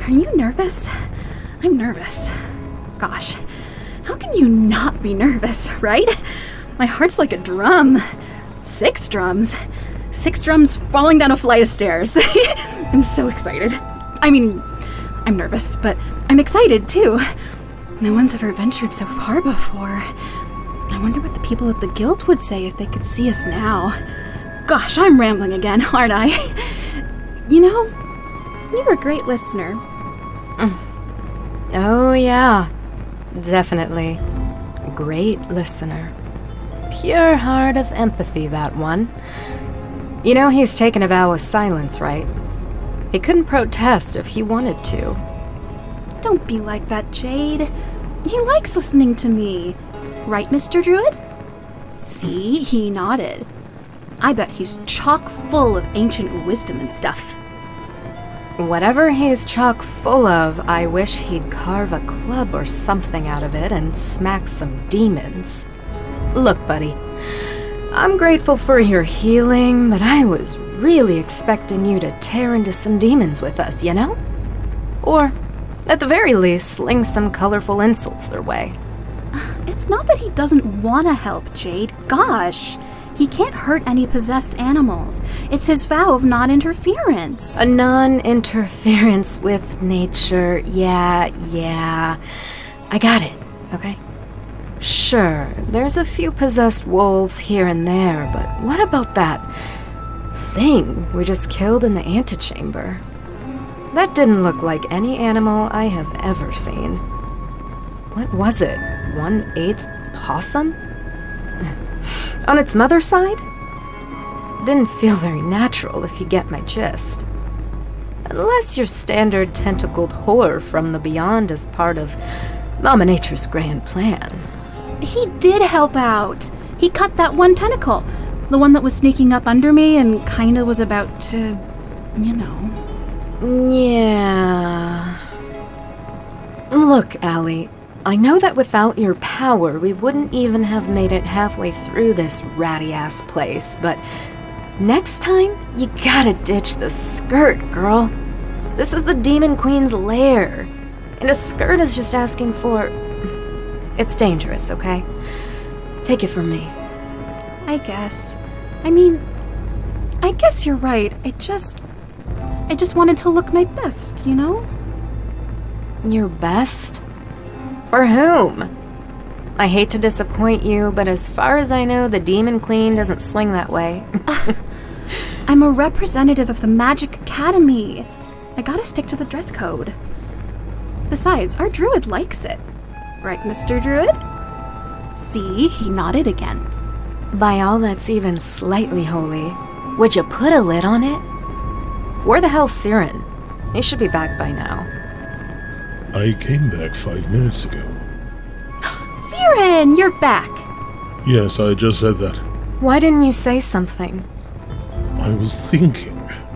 Are you nervous? I'm nervous. Gosh, how can you not be nervous, right? My heart's like a drum. 6 drums. 6 drums falling down a flight of stairs. I'm so excited. I mean, I'm nervous, but I'm excited too. No one's ever ventured so far before. I wonder what the people at the guild would say if they could see us now. Gosh, I'm rambling again, aren't I? You know, you're a great listener. Oh, yeah. Definitely. Great listener. Pure heart of empathy, that one. You know he's taken a vow of silence, right? He couldn't protest if he wanted to. Don't be like that, Jade. He likes listening to me. Right, Mr. Druid? See, he nodded. I bet he's chock full of ancient wisdom and stuff. Whatever he's chock full of, I wish he'd carve a club or something out of it and smack some demons. Look, buddy, I'm grateful for your healing, but I was really expecting you to tear into some demons with us, you know? Or, at the very least, sling some colorful insults their way. It's not that he doesn't want to help, Jade. Gosh, he can't hurt any possessed animals. It's his vow of non-interference. A non-interference with nature, yeah. I got it, okay? Sure, there's a few possessed wolves here and there, but what about that thing we just killed in the antechamber? That didn't look like any animal I have ever seen. What was it? 1/8 possum? On its mother's side? Didn't feel very natural, if you get my gist. Unless your standard tentacled whore from the beyond is part of Mama Nature's grand plan. He did help out. He cut that one tentacle. The one that was sneaking up under me and kinda was about to, you know. Yeah. Look, Allie, I know that without your power, we wouldn't even have made it halfway through this ratty-ass place, but next time, you gotta ditch the skirt, girl. This is the Demon Queen's lair, and a skirt is just asking for... It's dangerous, okay? Take it from me. I guess. I mean, I guess you're right. I just wanted to look my best, you know? Your best? For whom? I hate to disappoint you, but as far as I know, the Demon Queen doesn't swing that way. I'm a representative of the Magic Academy. I gotta stick to the dress code. Besides, our druid likes it. Right, Mr. Druid? See, he nodded again. By all that's even slightly holy, would you put a lid on it? Where the hell's Siren? He should be back by now. I came back 5 minutes ago. Siren, you're back. Yes, I just said that. Why didn't you say something? I was thinking.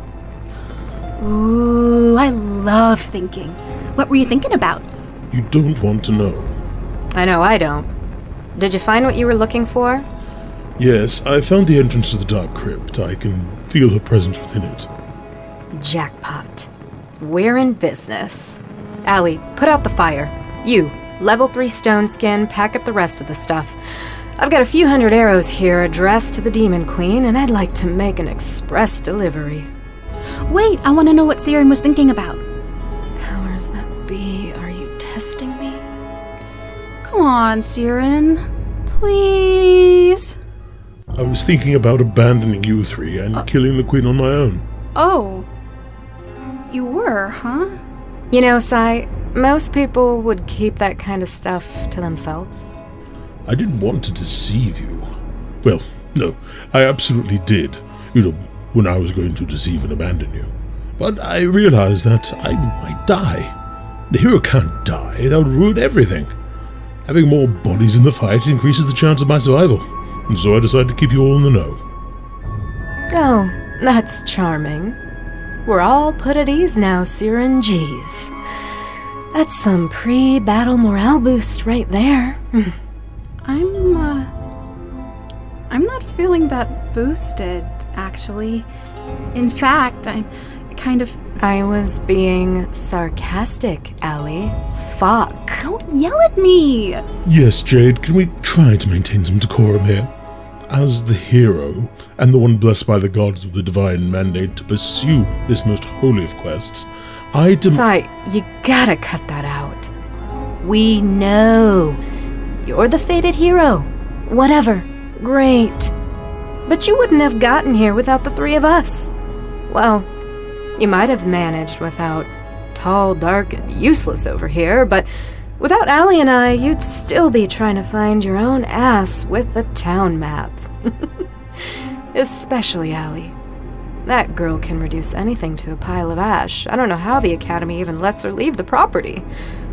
Ooh, I love thinking. What were you thinking about? You don't want to know. I know I don't. Did you find what you were looking for? Yes, I found the entrance to the Dark Crypt. I can feel her presence within it. Jackpot. We're in business. Allie, put out the fire. You, level 3 stone skin, pack up the rest of the stuff. I've got a few hundred arrows here addressed to the Demon Queen, and I'd like to make an express delivery. Wait, I want to know what Siren was thinking about. Powers that be, are you testing me? Come on, Siren. Please. I was thinking about abandoning you three and killing the Queen on my own. Oh. You were, huh? You know, Sai, most people would keep that kind of stuff to themselves. I didn't want to deceive you. Well, no, I absolutely did. You know, when I was going to deceive and abandon you. But I realized that I might die. The hero can't die. That would ruin everything. Having more bodies in the fight increases the chance of my survival. And so I decided to keep you all in the know. Oh, that's charming. We're all put at ease now, Siren. Jeez. That's some pre-battle morale boost right there. I'm not feeling that boosted, actually. In fact, I'm kind of... I was being sarcastic, Allie. Fuck. Don't yell at me! Yes, Jade, can we try to maintain some decorum here? As the hero, and the one blessed by the gods with the divine mandate to pursue this most holy of quests, Sai, you gotta cut that out. We know. You're the fated hero. Whatever. Great. But you wouldn't have gotten here without the three of us. Well, you might have managed without tall, dark, and useless over here, but without Allie and I, you'd still be trying to find your own ass with a town map. Especially Allie. That girl can reduce anything to a pile of ash. I don't know how the Academy even lets her leave the property.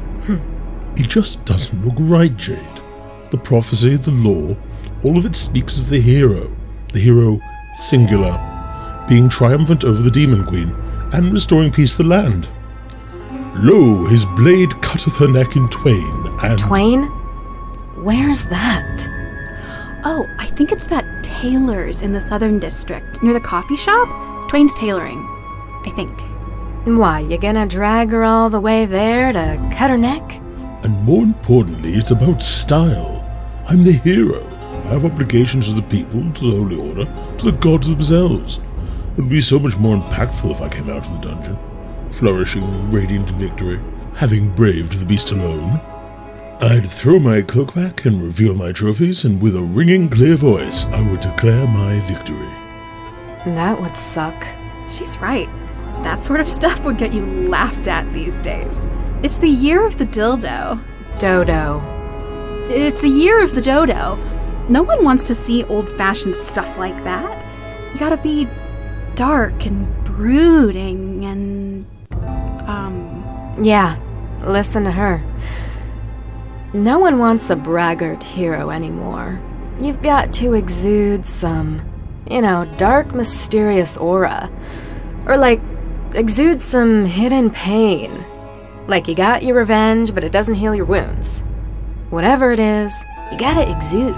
It just doesn't look right, Jade. The prophecy, the law, all of it speaks of the hero singular, being triumphant over the Demon Queen, and restoring peace to the land. Lo, his blade cutteth her neck in twain, and... Twain? Where's that? Oh, I think it's that tailor's in the Southern District, near the coffee shop. Twain's Tailoring, I think. Why, you gonna drag her all the way there to cut her neck? And more importantly, it's about style. I'm the hero. I have obligations to the people, to the Holy Order, to the gods themselves. It would be so much more impactful if I came out of the dungeon, flourishing, radiant in victory, having braved the beast alone. I'd throw my cloak back and reveal my trophies, and with a ringing clear voice, I would declare my victory. That would suck. She's right. That sort of stuff would get you laughed at these days. It's the year of the dildo. Dodo. It's the year of the dodo. No one wants to see old-fashioned stuff like that. You gotta be dark and brooding and... Yeah, listen to her. No one wants a braggart hero anymore. You've got to exude some, dark, mysterious aura. Or exude some hidden pain. Like you got your revenge, but it doesn't heal your wounds. Whatever it is, you gotta exude.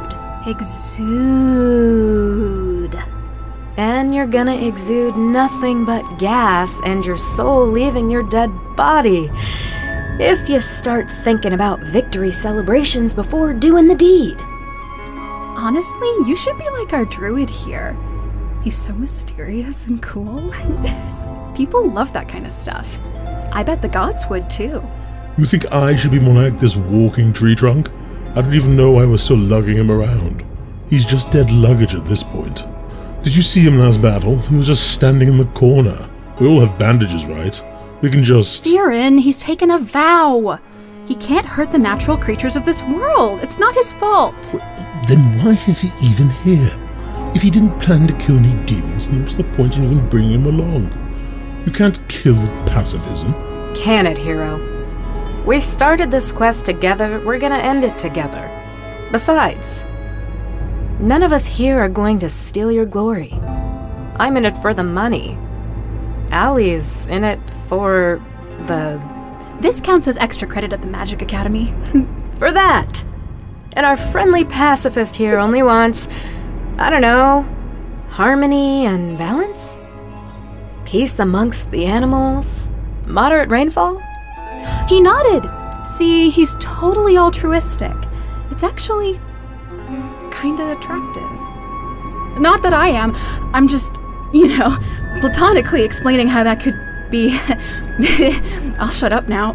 Exude. And you're gonna exude nothing but gas and your soul leaving your dead body if you start thinking about victory celebrations before doing the deed. Honestly, you should be like our druid here. He's so mysterious and cool. People love that kind of stuff. I bet the gods would too. You think I should be more like this walking tree trunk? I didn't even know I was still lugging him around. He's just dead luggage at this point. Did you see him last battle? He was just standing in the corner. We all have bandages, right? We can just... Siren, he's taken a vow. He can't hurt the natural creatures of this world. It's not his fault. Then why is he even here? If he didn't plan to kill any demons, then what's the point in even bringing him along? You can't kill with pacifism. Can it, hero? We started this quest together, we're gonna end it together. Besides, none of us here are going to steal your glory. I'm in it for the money. Allie's in it for the... This counts as extra credit at the Magic Academy. For that! And our friendly pacifist here only wants, I don't know, harmony and balance? Peace amongst the animals? Moderate rainfall? He nodded. See, he's totally altruistic. It's actually kinda attractive. Not that I am. I'm just, platonically explaining how that could be. I'll shut up now.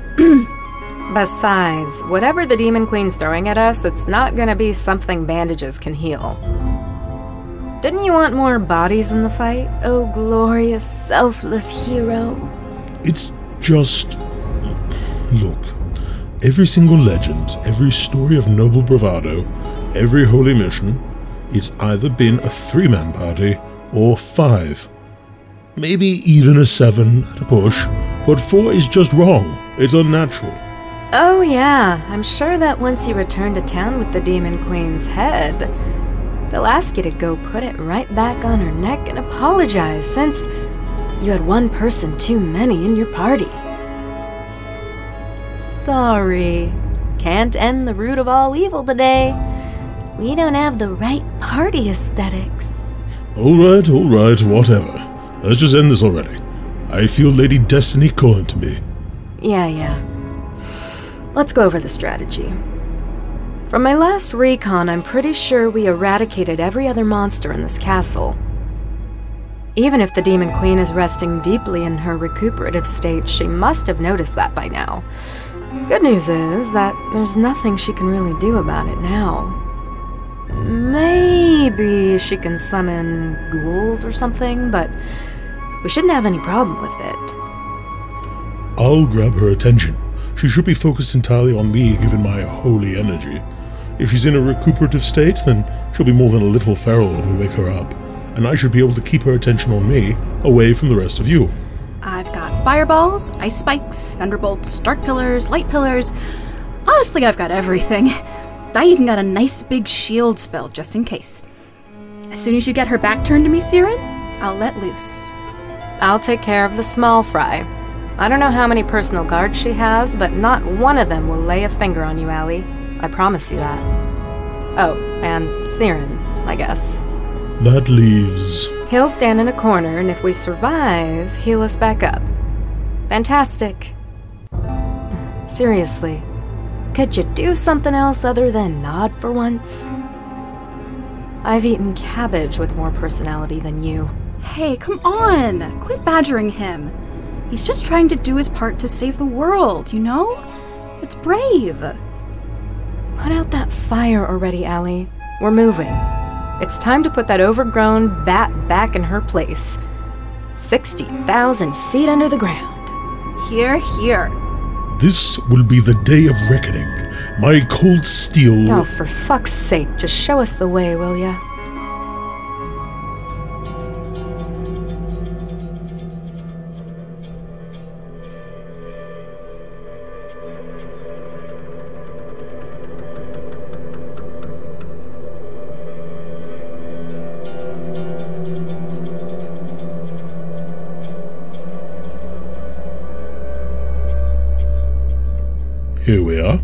Besides, whatever the Demon Queen's throwing at us, it's not gonna be something bandages can heal. Didn't you want more bodies in the fight? Oh, glorious, selfless hero. It's just... Look, every single legend, every story of noble bravado, every holy mission, it's either been a 3-man party or 5. Maybe even a 7 at a push, but 4 is just wrong. It's unnatural. Oh yeah, I'm sure that once you return to town with the Demon Queen's head, they'll ask you to go put it right back on her neck and apologize, since you had one person too many in your party. Sorry, can't end the root of all evil today. We don't have the right party aesthetics. All right, whatever. Let's just end this already. I feel Lady Destiny calling to me. Yeah. Let's go over the strategy. From my last recon, I'm pretty sure we eradicated every other monster in this castle. Even if the Demon Queen is resting deeply in her recuperative state, she must have noticed that by now. Good news is that there's nothing she can really do about it now. Maybe she can summon ghouls or something, but we shouldn't have any problem with it. I'll grab her attention. She should be focused entirely on me, given my holy energy. If she's in a recuperative state, then she'll be more than a little feral when we wake her up, and I should be able to keep her attention on me, away from the rest of you. I've got fireballs, ice spikes, thunderbolts, dark pillars, light pillars. Honestly, I've got everything. I even got a nice big shield spell just in case. As soon as you get her back turned to me, Siren, I'll let loose. I'll take care of the small fry. I don't know how many personal guards she has, but not one of them will lay a finger on you, Allie. I promise you that. Oh, and Siren, I guess. That leaves... He'll stand in a corner, and if we survive, heal us back up. Fantastic. Seriously, could you do something else other than nod for once? I've eaten cabbage with more personality than you. Hey, come on! Quit badgering him. He's just trying to do his part to save the world, you know? It's brave. Put out that fire already, Allie. We're moving. It's time to put that overgrown bat back in her place. 60,000 feet under the ground. Here. This will be the day of reckoning. My cold steel... Oh, for fuck's sake, just show us the way, will ya? Here we are.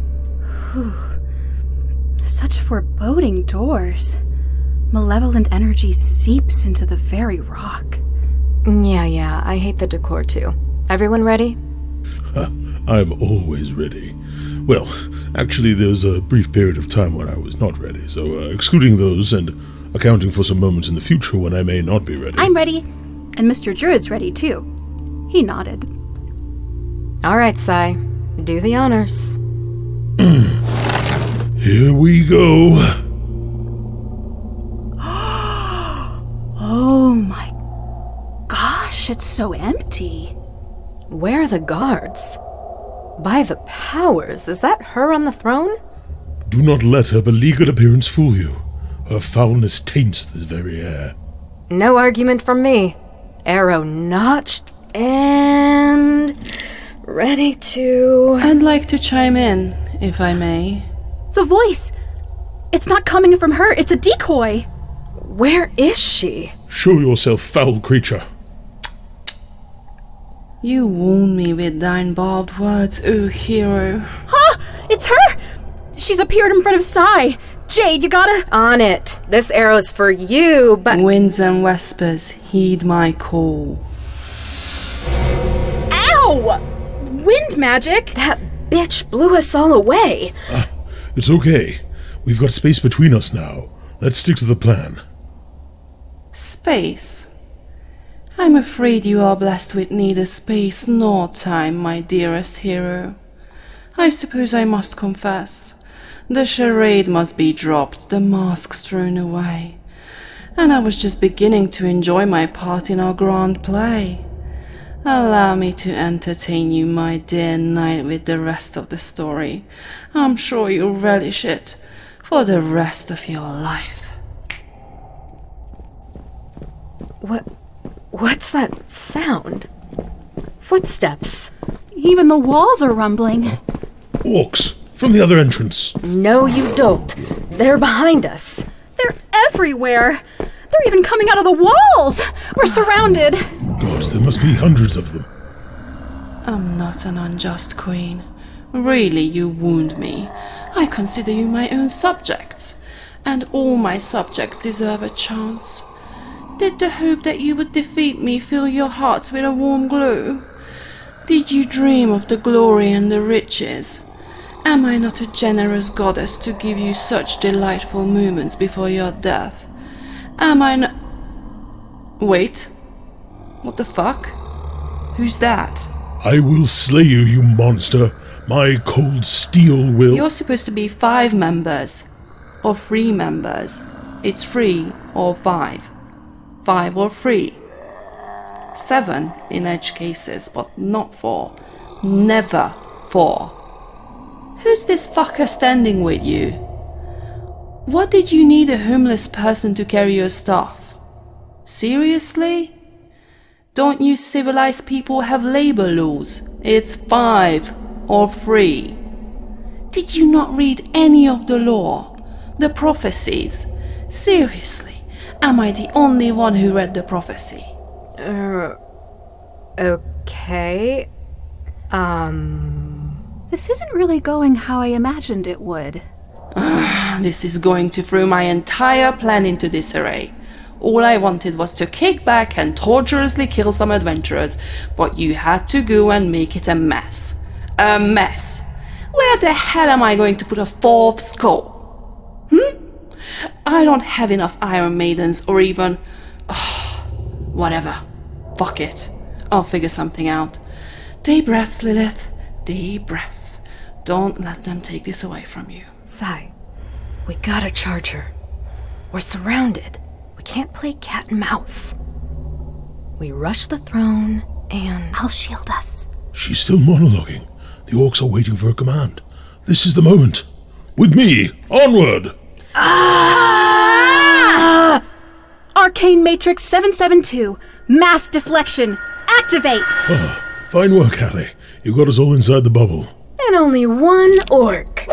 Such foreboding doors. Malevolent energy seeps into the very rock. Yeah, I hate the decor too. Everyone ready? I'm always ready. Well, actually, there's a brief period of time when I was not ready, so excluding those and accounting for some moments in the future when I may not be ready. I'm ready. And Mr. Druid's ready too. He nodded. All right, Sai. Do the honors. Here we go. Oh my gosh, it's so empty. Where are the guards? By the powers, is that her on the throne? Do not let her beleaguered appearance fool you. Her foulness taints this very air. No argument from me. Arrow notched and... ready to... I'd like to chime in, if I may. The voice! It's not coming from her, it's a decoy! Where is she? Show yourself, foul creature. You wound me with thine barbed words, O hero. Huh? It's her! She's appeared in front of Sai. Jade, you gotta... On it. This arrow's for you, but... Winds and whispers, heed my call. Ow! Wind magic? That bitch blew us all away. It's okay. We've got space between us now. Let's stick to the plan. Space. I'm afraid you are blessed with neither space nor time, my dearest hero. I suppose I must confess, the charade must be dropped, the masks thrown away, and I was just beginning to enjoy my part in our grand play. Allow me to entertain you, my dear knight, with the rest of the story. I'm sure you'll relish it for the rest of your life. What's that sound? Footsteps. Even the walls are rumbling. Orcs, from the other entrance. No, you don't. They're behind us. They're everywhere. They're even coming out of the walls. We're surrounded. God, there must be hundreds of them. I'm not an unjust queen. Really, you wound me. I consider you my own subjects, and all my subjects deserve a chance. Did the hope that you would defeat me fill your hearts with a warm glow? Did you dream of the glory and the riches? Am I not a generous goddess to give you such delightful moments before your death? Am I not... Wait. What the fuck? Who's that? I will slay you, you monster. My cold steel will... You're supposed to be 5 members. Or 3 members. It's 3 or 5. 5 or 3. 7 in edge cases, but not 4. Never 4. Who's this fucker standing with you? What did you need a homeless person to carry your stuff? Seriously? Don't you civilized people have labor laws? It's 5 or 3. Did you not read any of the law? The prophecies? Seriously, am I the only one who read the prophecy? Okay. This isn't really going how I imagined it would. This is going to throw my entire plan into disarray. All I wanted was to kick back and torturously kill some adventurers, but you had to go and make it a mess. A mess. Where the hell am I going to put a 4th skull? I don't have enough Iron Maidens or even... whatever. Fuck it. I'll figure something out. Deep breaths, Lilith. Deep breaths. Don't let them take this away from you. Sai, we gotta charge her. We're surrounded. We can't play cat and mouse. We rush the throne and... I'll shield us. She's still monologuing. The orcs are waiting for a command. This is the moment. With me, onward! Arcane Matrix 772. Mass deflection. Activate! Fine work, Hallie. You got us all inside the bubble. And only one orc.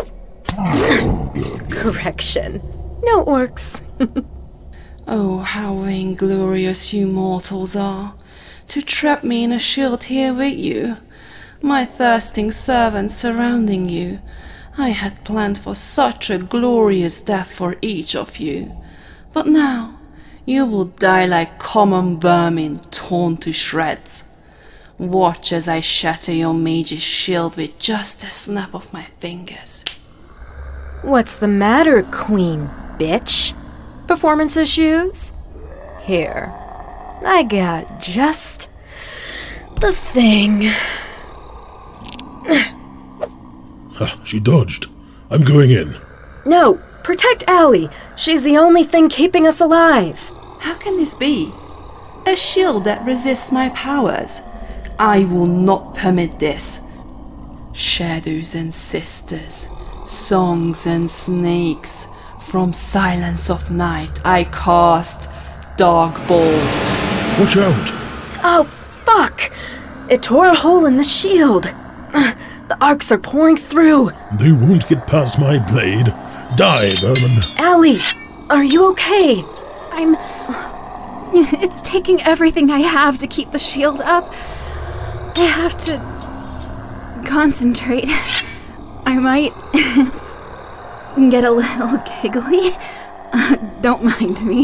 Correction. No orcs. Oh, how inglorious you mortals are, to trap me in a shield here with you, my thirsting servants surrounding you. I had planned for such a glorious death for each of you, but now you will die like common vermin torn to shreds. Watch as I shatter your mage's shield with just a snap of my fingers. What's the matter, queen bitch? Performance issues? Here, I got just the thing. She dodged. I'm going in. No, protect Allie. She's the only thing keeping us alive. How can this be? A shield that resists my powers. I will not permit this. Shadows and sisters, songs and snakes. From silence of night I cast Dark Bolt. Watch out! Oh, fuck! It tore a hole in the shield. The arcs are pouring through. They won't get past my blade. Die, vermin. Allie, are you okay? It's taking everything I have to keep the shield up. I have to concentrate. I might get a little giggly. Don't mind me.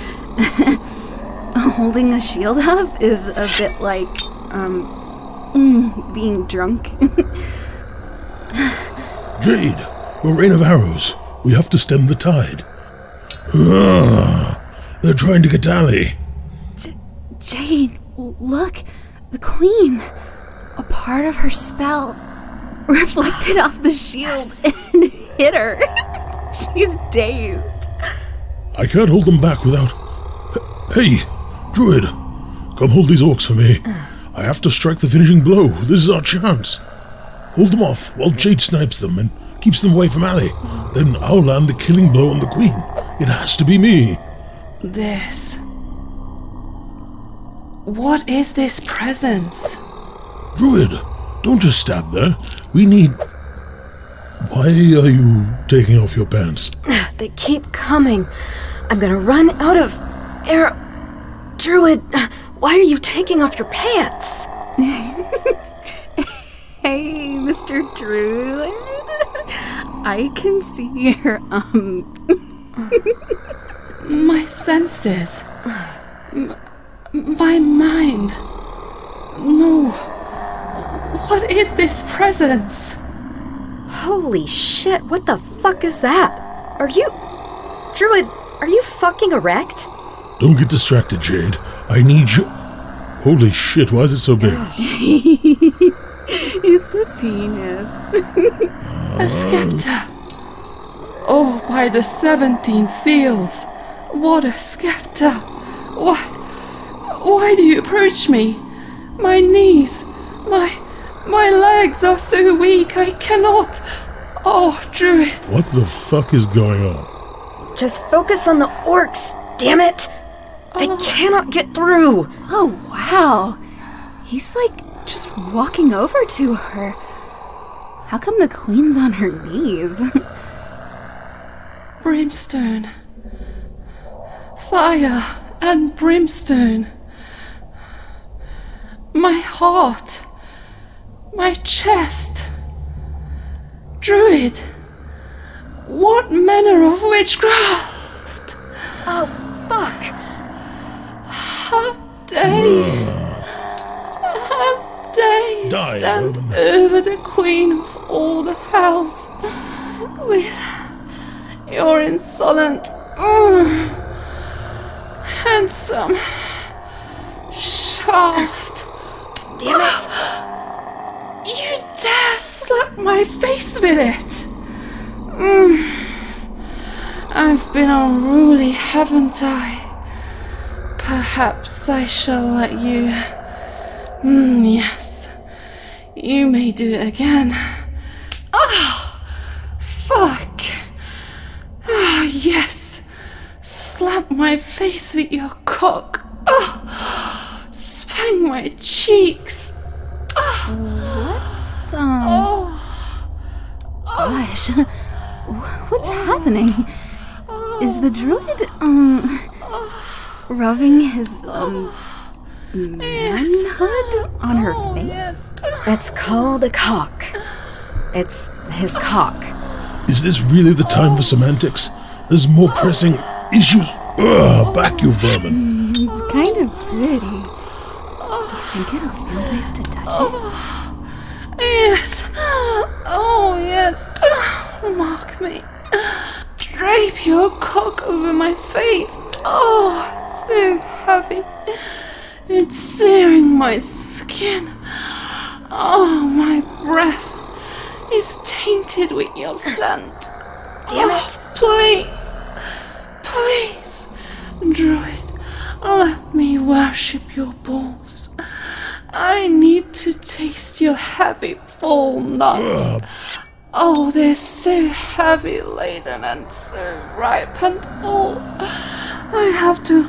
Holding a shield up is a bit like, being drunk. Jade, a rain of arrows. We have to stem the tide. They're trying to get Allie. Jade, look. The queen. A part of her spell reflected off the shield and hit her. She's dazed. I can't hold them back without... Hey, Druid, come hold these orcs for me. I have to strike the finishing blow. This is our chance. Hold them off while Jade snipes them and keeps them away from Allie. Then I'll land the killing blow on the queen. It has to be me. This... What is this presence? Druid, don't just stand there. We need... Why are you taking off your pants? They keep coming. I'm gonna run out of air. Druid, why are you taking off your pants? Hey, Mr. Druid. I can see your, My senses. My mind. No. What is this presence? Holy shit, what the fuck is that? Are you... Druid, are you fucking erect? Don't get distracted, Jade. I need you... Holy shit, why is it so big? It's a penis. A scepter. Oh, by the 17 seals. What a scepter. Why do you approach me? My knees, my legs are so weak, I cannot. Oh, Druid. What the fuck is going on? Just focus on the orcs, damn it! They cannot get through! Oh, wow. He's like just walking over to her. How come the queen's on her knees? Brimstone. Fire and brimstone. My heart. My chest. Druid. What manner of witchcraft? Oh, fuck! How dare Die, stand Roman. over the queen of all the house with your insolent, handsome shaft. Damn it! You dare slap my face with it? I've been unruly, haven't I? Perhaps I shall let you... yes. You may do it again. Fuck. Yes. Slap my face with your cock. Spank my cheeks. What's, Gosh. What's happening? Is the druid, rubbing his, manhood on her face? It's called a cock. It's his cock. Is this really the time for semantics? There's more pressing issues. Ugh, back, you vermin. It's kind of pretty. I think it'll feel nice to touch it. Yes. Oh, yes. Mark me. Drape your cock over my face. Oh, it's so heavy. It's searing my skin. Oh, my breath is tainted with your scent. Damn it. Please. Please, Druid, let me worship your balls. I need to taste your heavy full nuts. Oh, they're so heavy laden and so ripe and oh, I have to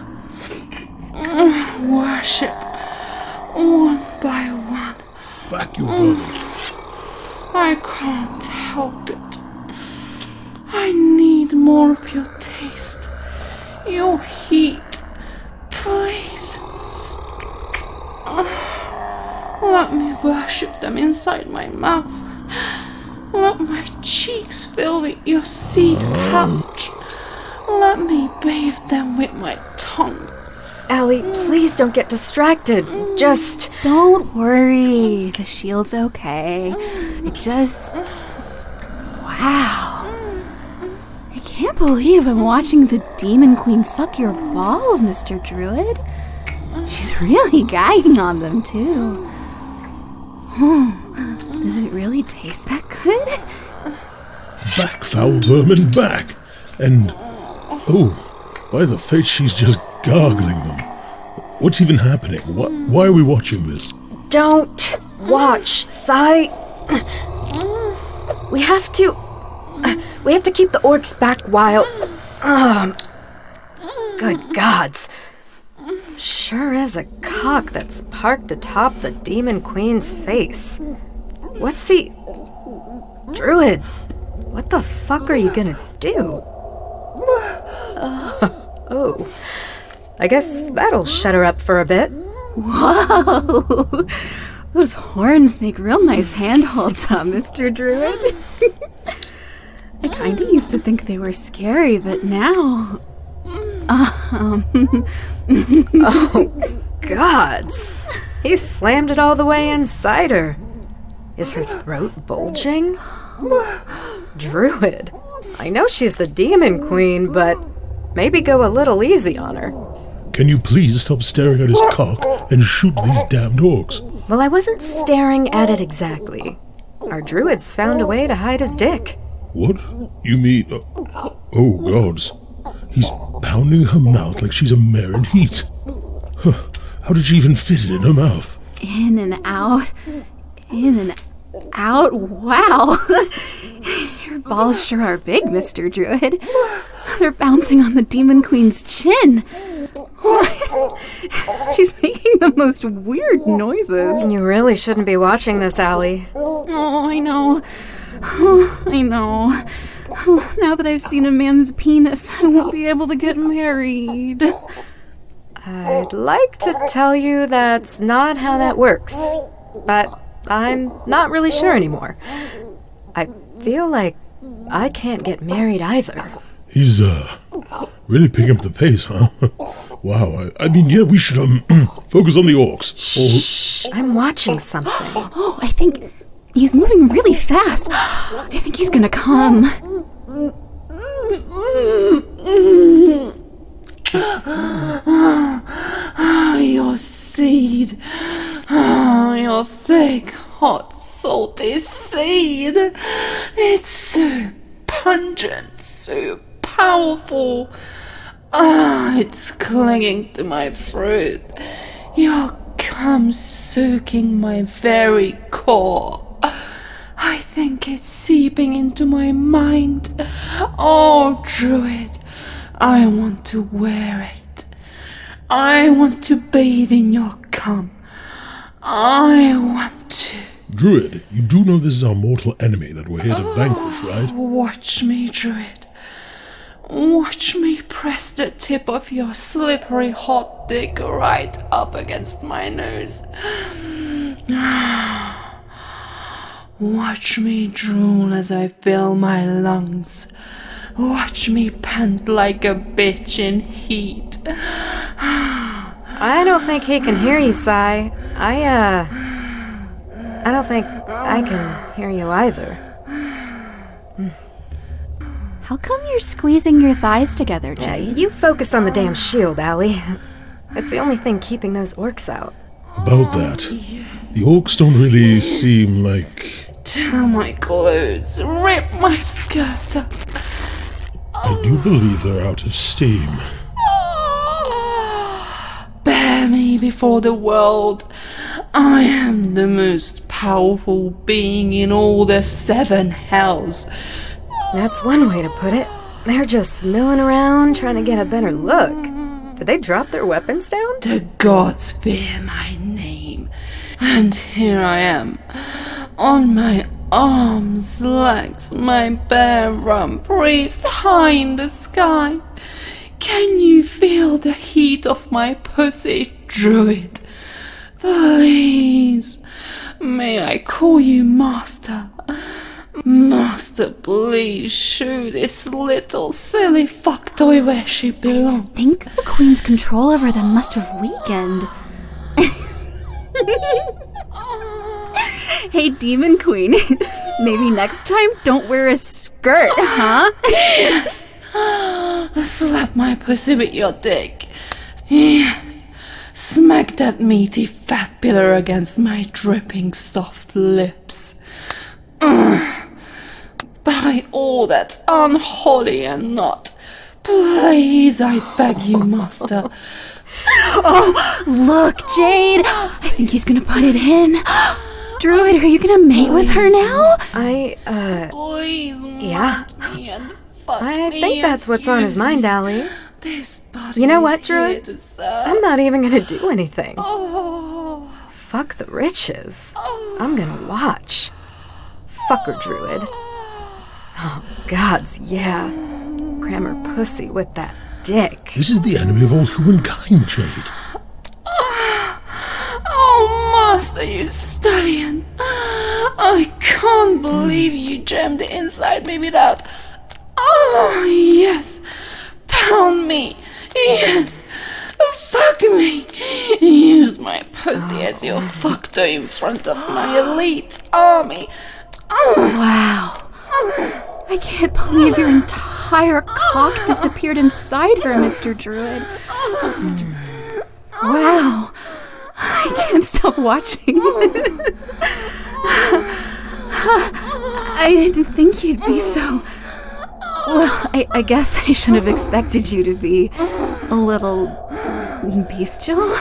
worship one by one. Back, you vermin. I can't help it. I need more of your taste, your heat, please. Let me worship them inside my mouth. Let my cheeks fill with your seed pouch. Let me bathe them with my tongue. Allie, please don't get distracted. Just... Don't worry. The shield's okay. It just... Wow. I can't believe I'm watching the Demon Queen suck your balls, Mr. Druid. She's really gagging on them, too. Does it really taste that good? Back, foul vermin, back! And... oh, by the face, she's just gargling them. What's even happening? Why are we watching this? don't watch, Sai. We have to keep the orcs back while... Good gods. Sure is a cock that's parked atop the Demon Queen's face. What's he... Druid, what the fuck are you gonna do? Oh. I guess that'll shut her up for a bit. Whoa! Those horns make real nice handholds, huh, Mr. Druid? I kinda used to think they were scary, but now... Oh, gods. He slammed it all the way inside her. Is her throat bulging? Druid, I know she's the demon queen, but maybe go a little easy on her. Can you please stop staring at his cock and shoot these damned orcs? Well, I wasn't staring at it exactly. Our druids found a way to hide his dick. What? You mean... oh, gods. He's pounding her mouth like she's a mare in heat. Huh. How did she even fit it in her mouth? In and out. In and out. Wow. Your balls sure are big, Mr. Druid. They're bouncing on the Demon Queen's chin. She's making the most weird noises. You really shouldn't be watching this, Allie. Oh, I know. Oh, I know. Oh, now that I've seen a man's penis, I won't be able to get married. I'd like to tell you that's not how that works, but I'm not really sure anymore. I feel like I can't get married either. He's, really picking up the pace, huh? Wow, I mean, yeah, we should, focus on the orcs. Shh, I'm watching something. Oh, I think he's moving really fast. I think he's gonna come. Your seed. Your thick, hot, salty seed. It's so pungent, so powerful. It's clinging to my throat. Your cum soaking my very core. I think it's seeping into my mind. Oh, Druid, I want to wear it. I want to bathe in your cum. I want to. Druid, you do know this is our mortal enemy that we're here to vanquish, right? Watch me, Druid. Watch me press the tip of your slippery hot dick right up against my nose. Watch me drool as I fill my lungs. Watch me pant like a bitch in heat. I don't think he can hear you, Sai. I don't think I can hear you either. How come you're squeezing your thighs together, Jade? You focus on the damn shield, Allie. It's the only thing keeping those orcs out. About that, the orcs don't really seem like... Tear my clothes, rip my skirt up. I do believe they're out of steam. Bear me before the world. I am the most powerful being in all the 7 hells. That's one way to put it. They're just milling around trying to get a better look. Did they drop their weapons down? The gods fear my name. And here I am, on my arms, legs, my bare rump raised high in the sky. Can you feel the heat of my pussy, Druid? Please, may I call you master? Master, please show this little silly fucktoy where she belongs. I think the Queen's control over them must have weakened. Hey, Demon Queen, maybe next time don't wear a skirt, huh? Yes! Slap my pussy with your dick. Yes! Smack that meaty fat pillar against my dripping soft lips. By all that's unholy and not, please, I beg you, master. Oh, look, Jade! I think he's gonna put it in. Druid, are you gonna mate with her now? Please, yeah. me and fuck I me think that's and what's on his use mind, me. Allie. This body You know what, is here Druid? to serve. I'm not even gonna do anything. Oh. Fuck the riches. I'm gonna watch. Fuck her, Druid. Oh, gods, yeah. Cram her pussy with that dick. This is the enemy of all humankind, Jade. Oh, master, you stallion. I can't believe you jammed it inside me without... Oh, yes. Pound me. Fuck me! Use my pussy as your fuck in front of my elite army. Wow. I can't believe your entire cock disappeared inside her, Mr. Druid. Just... wow. I can't stop watching. I didn't think you'd be so... well, I guess I should have expected you to be a little bestial.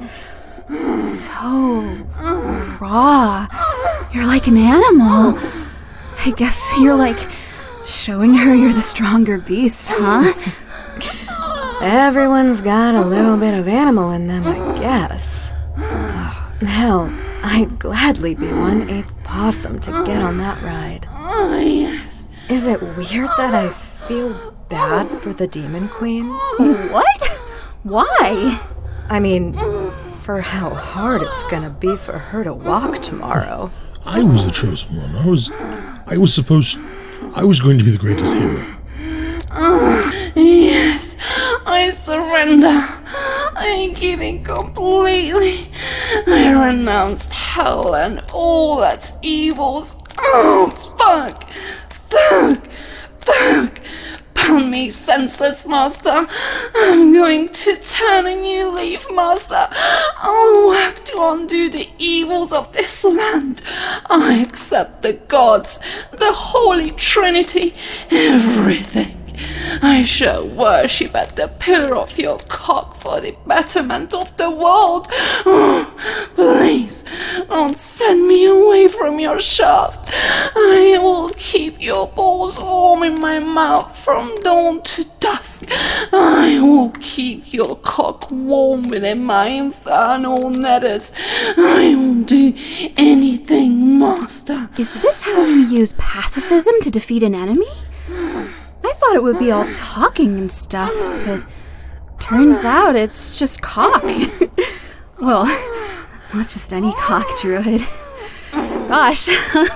So raw. You're like an animal. I guess you're like showing her you're the stronger beast, huh? Everyone's got a little bit of animal in them, I guess. Oh, hell, I'd gladly be 1/8 possum to get on that ride. Oh, yes. Is it weird that I feel bad for the Demon Queen? What? Why? I mean, for how hard it's gonna be for her to walk tomorrow. I was the chosen one. I was going to be the greatest hero. Yes, I surrender. I give in completely. I renounced hell and all its evils. Oh, fuck! Pound me senseless, master. I'm going to turn a new leaf, master. I'll work to undo the evils of this land. I accept the gods, the Holy Trinity, everything. I shall worship at the pillar of your cock for the betterment of the world. Oh, please, don't send me away from your shaft. I will keep your balls warm in my mouth from dawn to dusk. I will keep your cock warm within my infernal netters. I will do anything, master. Is this how you use pacifism to defeat an enemy? I thought it would be all talking and stuff, but turns out it's just cock. Well, not just any cock, Druid. Gosh.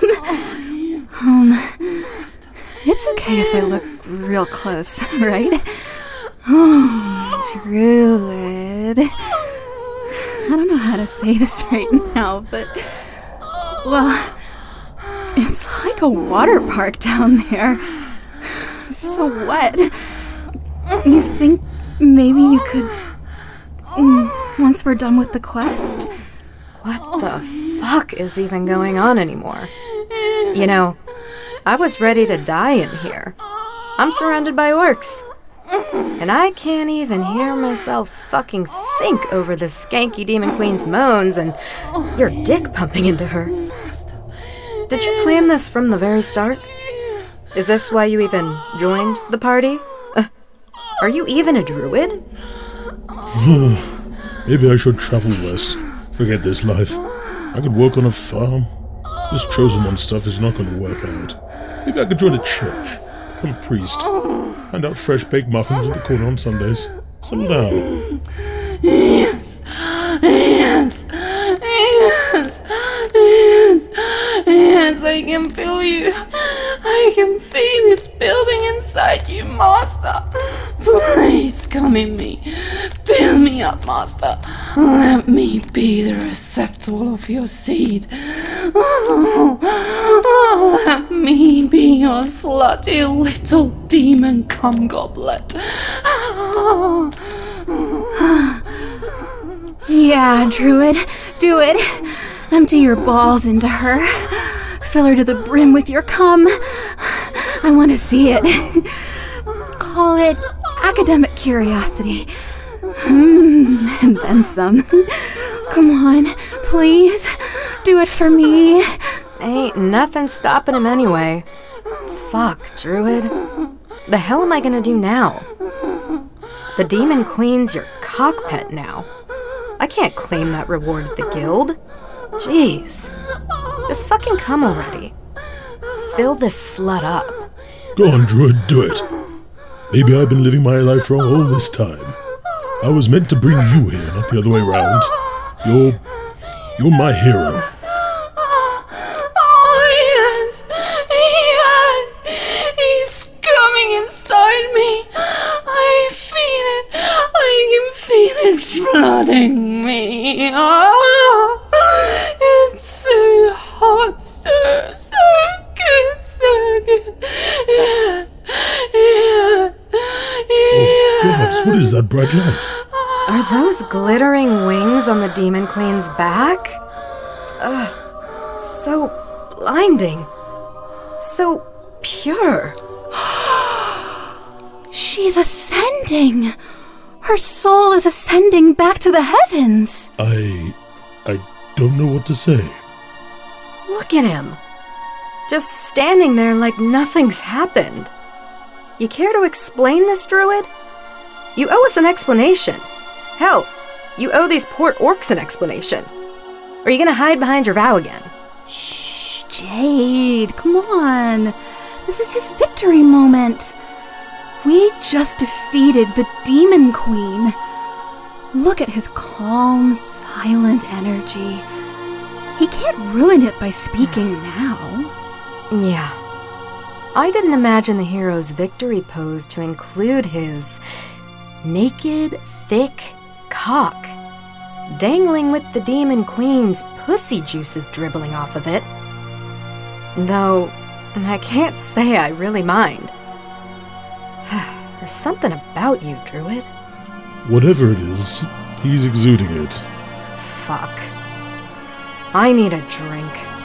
It's okay if I look real close, right? Oh, Druid. I don't know how to say this right now, but... well, it's like a water park down there. So wet. You think maybe you could... once we're done with the quest? What the fuck is even going on anymore? You know, I was ready to die in here. I'm surrounded by orcs. And I can't even hear myself fucking think over the skanky Demon Queen's moans and your dick pumping into her. Did you plan this from the very start? Is this why you even joined the party? Are you even a druid? Maybe I should travel west. Forget this life. I could work on a farm. This chosen one stuff is not going to work out. Maybe I could join a church. Become a priest. Hand out fresh baked muffins in the corner on Sundays. Settle down. Yes, I can feel you. I can feel it building inside you, master. Please come in me. Fill me up, master. Let me be the receptacle of your seed. Let me be your slutty little demon cum goblet. Yeah, Druid, do it. Empty your balls into her. Fill her to the brim with your cum. I want to see it. Call it academic curiosity. And then some. Come on, please. Do it for me. Ain't nothing stopping him anyway. Fuck, Druid. The hell am I gonna do now? The Demon Queen's your cock pet now. I can't claim that reward at the guild. Jeez. Just fucking come already. Fill this slut up. Go on, Druid, do it. Maybe I've been living my life wrong all this time. I was meant to bring you here, not the other way around. You're my hero. Oh, yes. He's coming inside me. I feel it. I can feel It's flooding me. Oh, it's so hot, so good, so good. Oh, gods, what is that bright light? Are those glittering wings on the Demon Queen's back? So blinding. So pure. She's ascending! Her soul is ascending back to the heavens! I don't know what to say. Look at him. Just standing there like nothing's happened. You care to explain this, Druid? You owe us an explanation. Hell, you owe these poor orcs an explanation. Or are you gonna hide behind your vow again? Shh, Jade, come on. This is his victory moment. We just defeated the Demon Queen. Look at his calm, silent energy. He can't ruin it by speaking now. Yeah. I didn't imagine the hero's victory pose to include his naked, thick cock, dangling with the Demon Queen's pussy juices dribbling off of it. Though, I can't say I really mind. There's something about you, Druid. Whatever it is, he's exuding it. Fuck. I need a drink.